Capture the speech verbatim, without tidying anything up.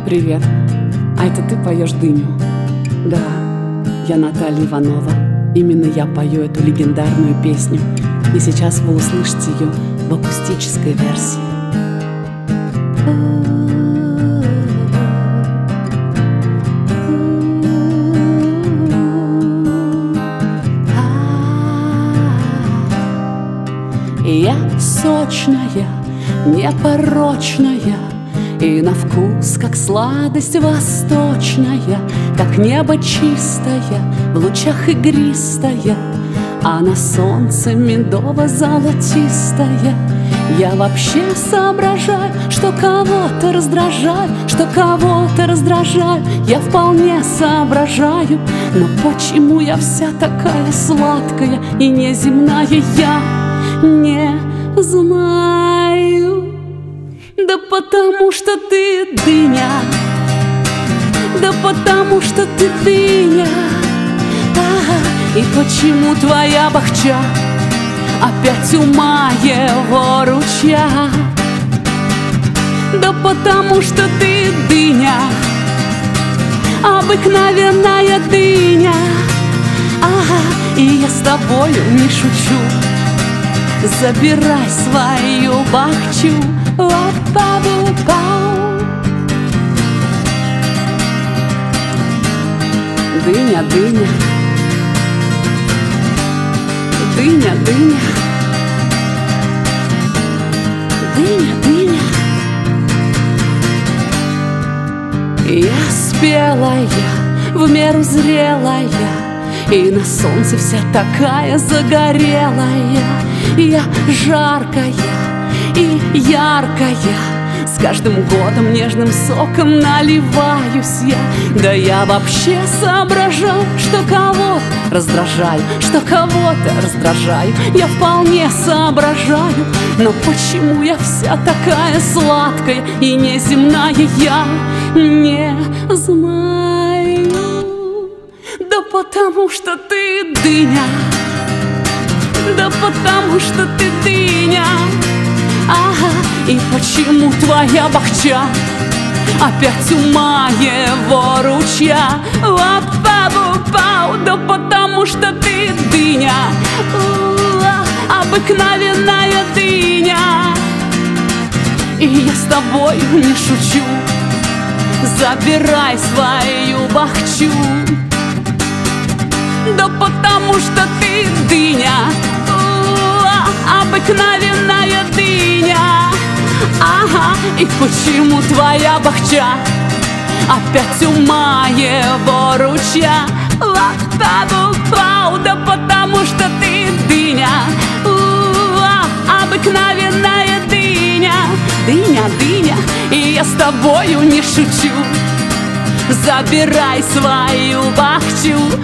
Привет, а это ты поешь «Дыню»? Да, я Наталья Иванова. Именно я пою эту легендарную песню. И сейчас вы услышите ее в акустической версии. Я сочная, непорочная, и на вкус, как сладость восточная, как небо чистое, в лучах игристая, а на солнце медово-золотистая. Я вообще соображаю, что кого-то раздражаю, что кого-то раздражаю. Я вполне соображаю, но почему я вся такая сладкая и неземная, я не знаю. Да потому что ты дыня, да потому что ты дыня. А, и почему твоя бахча опять у моего ручья? Да потому что ты дыня, обыкновенная дыня. Ага, и я с тобою не шучу. Забирай свою бахчу. Дыня, дыня, дыня, дыня, дыня, дыня. Я спелая, в меру зрелая, и на солнце вся такая загорелая. Я жаркая и яркая, с каждым годом нежным соком наливаюсь я. Да я вообще соображаю, что кого-то раздражаю, что кого-то раздражаю. Я вполне соображаю, но почему я вся такая сладкая и неземная, я не знаю. Да потому что ты дыня, да потому что ты дыня. Ага, и почему твоя бахча опять у моего ручья? Ла-па-бу-пау, да потому что ты дыня, обыкновенная дыня. И я с тобой не шучу. Забирай свою бахчу. Да потому что ты дыня, обыкновенная дыня. Ага, и почему твоя бахча опять у моего ручья? Ла-та-ду-пау, да потому что ты дыня, обыкновенная дыня. Дыня, дыня, и я с тобою не шучу. Забирай свою бахчу.